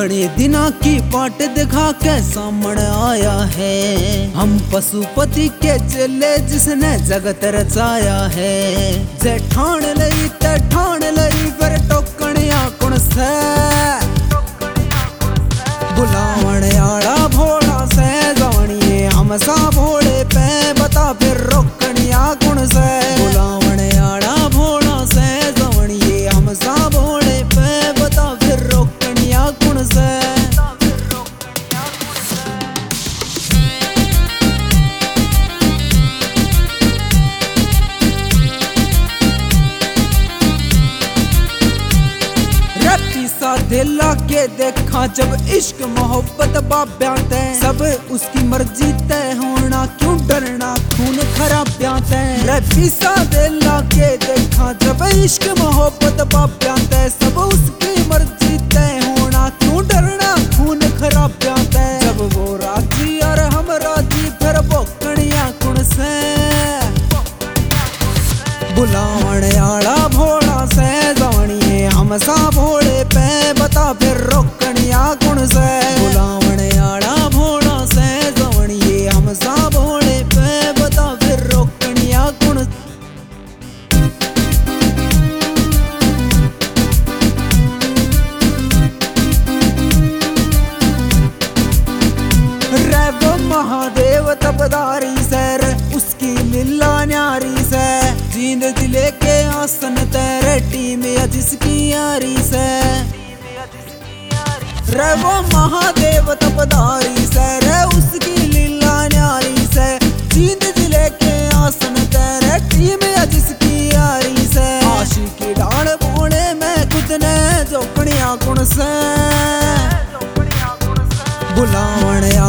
घड़े दिना की बाट दिखा के सामने आया है। हम पशुपति के चेले जिसने जगत रचाया है। जे ठाण लई ते ठाण लई फिर टोकनिया कुण से बुलावण आड़ा भोला से जानिए हम सा भोले पे बता फिर रोकनिया कुण से। बुलावण आड़ा भोला से जानिए हम सा भोले पे बता फिर रोकनिया कुण से। सा दिला के देखा जब इश्क मोहब्बत बाब्या तय सब उसकी मर्जी तय होना क्यों डरना खून खराब्या तय। रबी सा दिला के देखा जब इश्क मोहब्बत बाब्या तय सब उसकी मर्जी तय होना क्यों डरना खून खराब्या तय। जब वो राजी और हम राजी फिर बोकनिया कुण से बुलावण आड़ा भोला से जानिए हम सा भोले पे बता फिर रोकनिया कुण से। बुलावण आड़ा भोला से जानिए हम सा भोले पे बता फिर रोकनिया कुण। रैव महादेव तपदारी सर उसकी लीला न्यारी से। जींद जिले के आसन तेरे टीम जिसकी यारी से। रैव महादेव तपदारी सर उसकी लीला न्यारी से। जींद जिले के आसन तेरे टीम जिसकी यारी से। आशिकी डाल बोले में खुद ने जोकनिया कुण से बुलावण